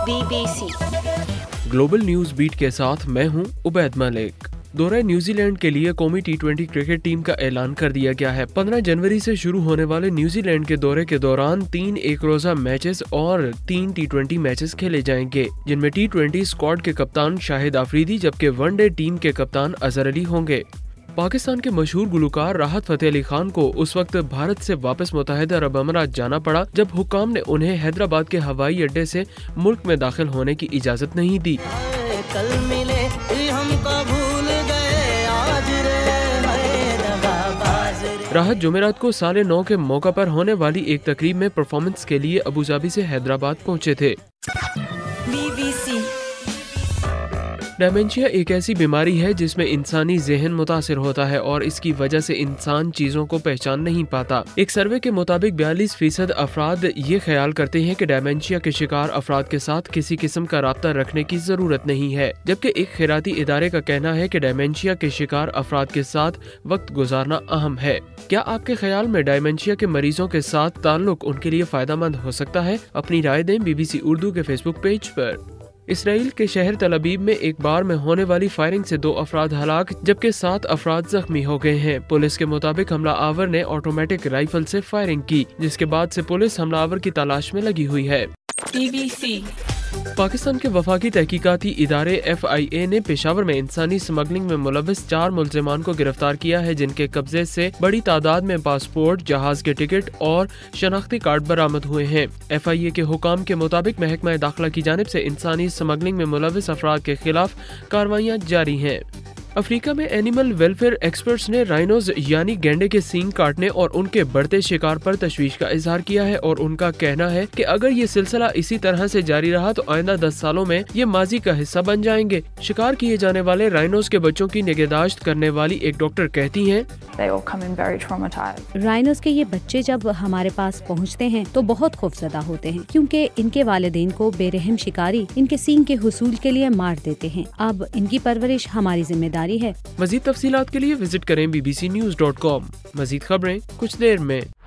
BBC global news beat के साथ मैं हूं उबैद मलिक। दौरे न्यूजीलैंड के लिए कौमी T20 क्रिकेट टीम का ऐलान कर दिया गया है। 15 जनवरी से शुरू होने वाले न्यूजीलैंड के दौरे के दौरान 3 एक रोजा मैचेस और 3 T20 मैचेस खेले जाएंगे, जिनमें T20 स्क्वाड के कप्तान शाहिद आफरीदी जबकि वनडे टीम के कप्तान अजहर अली होंगे। पाकिस्तान के मशहूर गुलकार राहत फतेह अली खान को उस वक्त भारत से वापस मुत्तहिदा अरब अमीरात जाना पड़ा जब हुक्काम ने उन्हें हैदराबाद के हवाई अड्डे से मुल्क में दाखिल होने की इजाजत नहीं दी। कल मिले हमको भूल गए आज राहत जुमेरात को 9:30 के मौका पर होने वाली एक तकरीब में परफॉर्मेंस के लिए अबू धाबी से हैदराबाद पहुंचे थे। BBC डेमेंशिया एक ऐसी बीमारी है जिसमें इंसानी ज़हन मुतासिर होता है और इसकी वजह से इंसान चीज़ों को पहचान नहीं पाता। एक सर्वे के मुताबिक 42% अफराद ये ख्याल करते हैं कि डेमेंशिया के शिकार अफराद के साथ किसी किस्म का राब्ता रखने की ज़रूरत नहीं है, जबकि एक खैराती इदारे का कहना है कि डेमेंशिया के शिकार अफराद के साथ वक्त गुजारना अहम है। क्या आपके ख्याल में डेमेंशिया के मरीजों के साथ ताल्लुक उनके लिए फ़ायदेमंद हो सकता है? अपनी राय दें BBC उर्दू के फेसबुक पेज पर। इसराइल के शहर तल अबीब में एक बार में होने वाली फायरिंग से 2 अफराद हलाक जबकि 7 अफराद जख्मी हो गए हैं। पुलिस के मुताबिक हमला आवर ने ऑटोमेटिक राइफल से फायरिंग की, जिसके बाद से पुलिस हमला आवर की तलाश में लगी हुई है। BBC पाकिस्तान के वफाकी तहकीकाती इदारे FIA ने पेशावर में इंसानी स्मगलिंग में मुलव्वस 4 मुल्जिमान को गिरफ्तार किया है, जिनके कब्जे से बड़ी तादाद में पासपोर्ट, जहाज के टिकट और शनाख्ती कार्ड बरामद हुए हैं। FIA के हुकाम के मुताबिक महकमा दाखिला की जानिब से इंसानी स्मगलिंग में मुलव्वस अफराद के खिलाफ कार्रवाइयाँ जारी हैं। अफ्रीका में एनिमल वेलफेयर एक्सपर्ट्स ने राइनोज यानी गैंडे के सींग काटने और उनके बढ़ते शिकार पर तशवीश का इजहार किया है और उनका कहना है कि अगर ये सिलसिला इसी तरह से जारी रहा तो आइंदा 10 सालों में ये माजी का हिस्सा बन जाएंगे। शिकार किए जाने वाले राइनोज के बच्चों की निगहदाश्त करने वाली एक डॉक्टर कहती हैं, राइनोज के ये बच्चे जब हमारे पास पहुँचते हैं तो बहुत खौफजदा होते हैं, क्योंकि इनके वालिदैन को बेरहम शिकारी इनके सींग के हुसूल के लिए मार देते हैं। अब इनकी परवरिश हमारी जिम्मेदारी है। मजीद तफसीलात के लिए विजिट करें bbcnews.com। मजीद खबरें कुछ देर में।